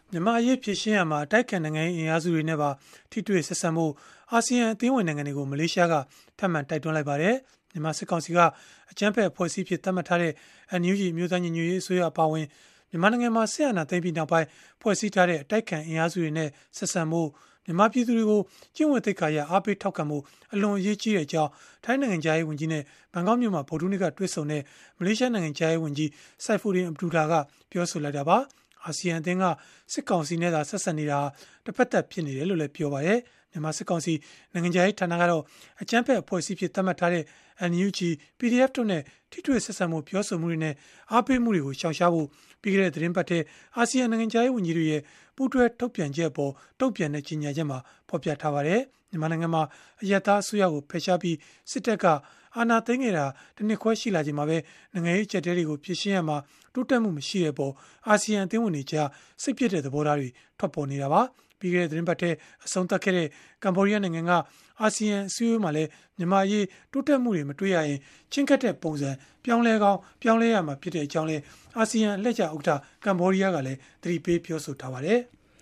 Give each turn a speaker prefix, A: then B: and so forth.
A: မြန်မာအရေးဖြေရှင်းရမှာတိုက်ခိုက်နိုင်ငံရေးအင်အားစုတွေနဲ့ပါထိတွေ့ဆက်ဆံမှုအာဆီယံအသင်းဝင်နိုင်ငံတွေကိုမလေးရှားကထပ်မံတိုက်တွန်းလိုက်ပါတယ်။မြန်မာစစ်ကောင်စီကအကြမ်းဖက်အဖွဲ့အစည်းဖြစ်သတ်မှတ်ထားတဲ့ NUG မျိုးသားညီညွတ်ရေးအစိုးရအပါအဝင်မြန်မာနိုင်ငံမှာဆရာနာသိမ်းပြီးနောက်ပိုင်းဖွဲ့စည်းထားတဲ့အတိုက်ခံအင်အားစုတွေနဲ့ဆက်ဆံမှုမြန်မာပြည်သူတွေကိုကျင့်ဝတ်သိက္ခာရအားပေးထောက်ခံမှုအလွန်အရေးကြီးတဲ့အကြောင်းထိုင်းနိုင်ငံသားရေးဝန်ကြီးနဲ့ဘန်ကောက်မြို့မှာဗိုလ်မှူးတွေကတွေ့ဆုံတဲ့မလေးရှားနိုင်ငံသားရေးဝန်ကြီးစိုက်ဖူဒင်အဗ္ဗဒူလာကပြောဆိုလိုက်တာပါ။အာဆီယံအသင်းကစစ်ကောင်စီနဲ့သာဆက်ဆံနေတာတစ်ဖက်သက်ဖြစ်နေတယ်လို့လည်းပြောပါတယ်။မြန်မာစစ်ကောင်စီနိုင်ငံခြားရေးဌာနကတော့အကြမ်းဖက်အဖွဲ့အစည်းဖြစ်သတ်မှတ်ထားတဲ့ NUG PDF တို့နဲ့ထိတွေ့ဆက်ဆံမှုပြောဆိုမှုတွေနဲ့အားပေးမှုတွေကိုရှောင်ရှားဖို့ပြီးခဲ့တဲ့သတင်းပတ်ထဲအာဆီယံနိုင်ငံခြားရေးဝန်ကြီးတွေရဲ့ပူးတွဲထုတ်ပြန်ချက်အပေါ်တုံ့ပြန်တဲ့ကြေညာချက်မှာဖော်ပြထားပါတယ်။မြန်မာနိုင်ငံမှာအယက်သားအစိုးရကိုဖယ်ရှားပြီးစစ်တပ်ကအာဏာသိမ်းခဲ့တာတစ်နှစ်ခွဲရှိလာချိန်မှာပဲနိုင်ငံရေးအကျပ်အတည်းတွေကိုဖြေရှင်းရမှာတိုးတက်မှုမရှိတဲ့ပေါ်အာဆီယံအသင်းဝင်တွေကြားစိတ်ပြည့်တဲ့သဘောထားတွေထွက်ပေါ်နေတာပါ။ပြီးခဲ့တဲ့သတင်းပတ်ထဲအဆုံးသတ်ခဲ့တဲ့ကမ္ဘောဒီးယားနိုင်ငံကအာဆီယံအစည်းအဝေးမှာလည်းမြန်မာရေးတိုးတက်မှုတွေမတွေ့ရရင်ချင်းကပ်တဲ့ပုံစံပြောင်းလဲကောင်းပြောင်းလဲရမှာဖြစ်တဲ့အကြောင်းလဲအာဆီယံအလှည့်ကျဥက္ကဋ္ဌကမ္ဘောဒီးယားကလည်းသတိပေးပြောဆိုထားပါတယ်။